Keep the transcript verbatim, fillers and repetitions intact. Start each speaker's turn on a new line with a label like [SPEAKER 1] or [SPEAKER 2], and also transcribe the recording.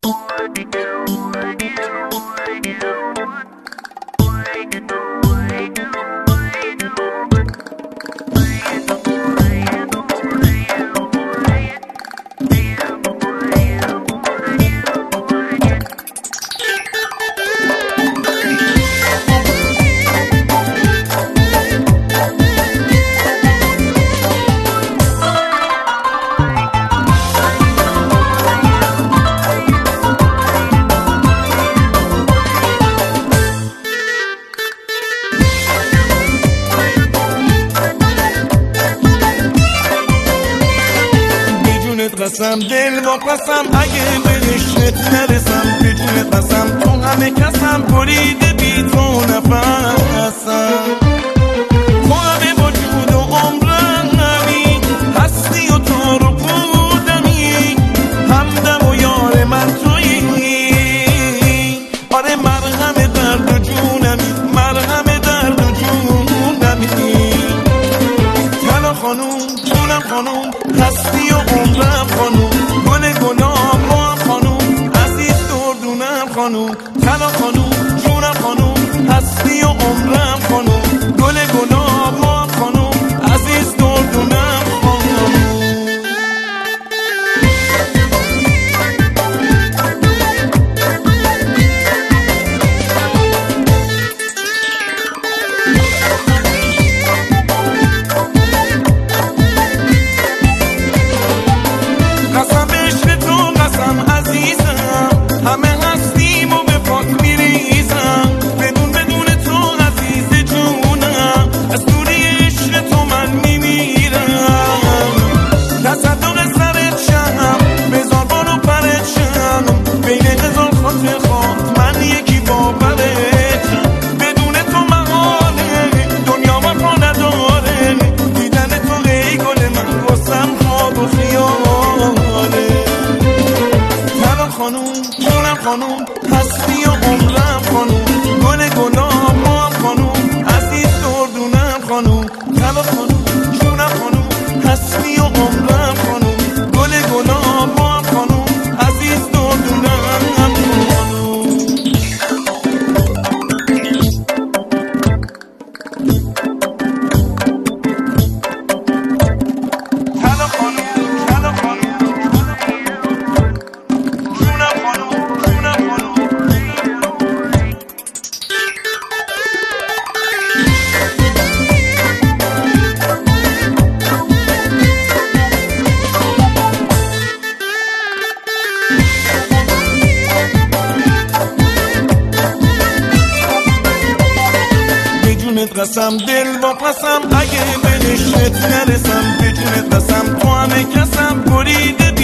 [SPEAKER 1] قسم دل با قسم اگه به عشقت نرسم، به جونت قسم تو همه کسم، بریده بی تو نفسم، تو همه وجود و عمرمی، هستی و تو رو بودمی، همدم و یار من تویی، آره مرهم درد و جونمی، مرهم درد و جونمی، تلا خانوم جونم خانوم، هستی و عمرم خانوم، گل گلاب ما خانوم، عزیز دردونم خانوم، تلا خانوم جونم خانوم، هستی و عمرم خانوم، گل گلاب ما خانوم، عزیز دردونم خانوم. همه هستیم و به پاک میریزم، بدون بدون تو عزیز جونم، از دوری عشق تو من میمیرم، تصدق سرت شم، بزار بارو پرت شم، بین هزار خاطر خواهد من یکی باورتم، بدون تو محاله دنیا وفا نداره، دیدن تو ای گل من واسم خواب و خیاله، تلا خانوم جونم خانوم، هستی و عمرم خانوم، گل گلاب ما خانوم، عزیز دردونم خانوم، تلا خانوم جونم خانوم، هستی و عمرم خانوم، گل گلاب ما خانوم، عزیز دردونم خانوم. تلا خانوم تلا خانوم جونم خانوم، قسم دل با قسم اگه به عشقت نرسم، به جونت قسم تو همه کسم، بریده